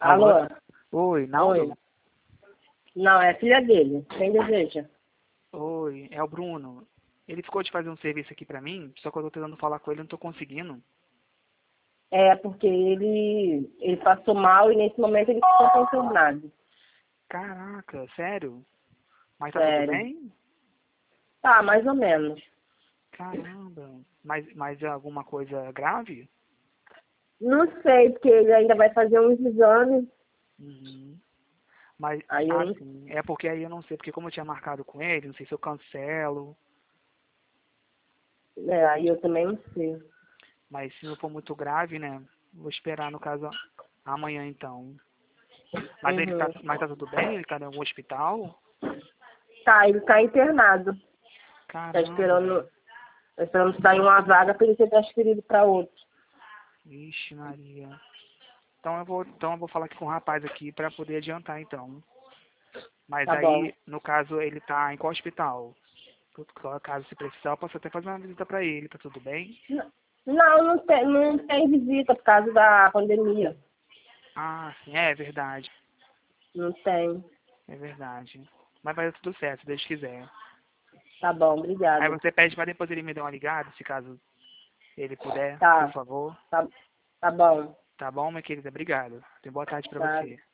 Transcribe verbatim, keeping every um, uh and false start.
Alô? Alô? Oi, Naldo? Oi. Não, é filha dele. Quem deseja? Oi, é o Bruno. Ele ficou de fazer um serviço aqui pra mim, só que eu tô tentando falar com ele e não tô conseguindo. É, porque ele, ele passou mal e nesse momento ele ficou internado. Caraca, sério? Mas tá tudo Sério. bem? Tá, mais ou menos. Caramba. Mas, mas é alguma coisa grave? Não sei, porque ele ainda vai fazer uns exames. Uhum. Mas, Aí eu não, assim, é porque aí eu não sei, porque como eu tinha marcado com ele, não sei se eu cancelo, é, aí eu também não sei. mas se não for muito grave, né, vou esperar, no caso, amanhã então. Mas ele tá, Uhum. mas tá tudo bem? Ele tá em algum hospital? Tá, ele tá internado. Tá Caramba. esperando, tá esperando sair uma vaga para ele ser transferido para outro. Vixe, Maria. Então eu vou, então eu vou falar aqui com o rapaz aqui para poder adiantar então. Mas Tá bom. aí, no caso, ele tá em qual hospital? Caso se precisar, eu posso até fazer uma visita para ele, tá tudo bem? Não, não tem, não tem visita por causa da pandemia. Ah, sim, é verdade. Não tem. É verdade. Mas vai dar tudo certo, se Deus quiser. Tá bom, Aí obrigada. você pede para depois ele me dar uma ligada, se caso ele puder, por Tá, favor. tá, tá bom. Tá bom, minha querida? Obrigado. Tenha boa tarde para Tá. você.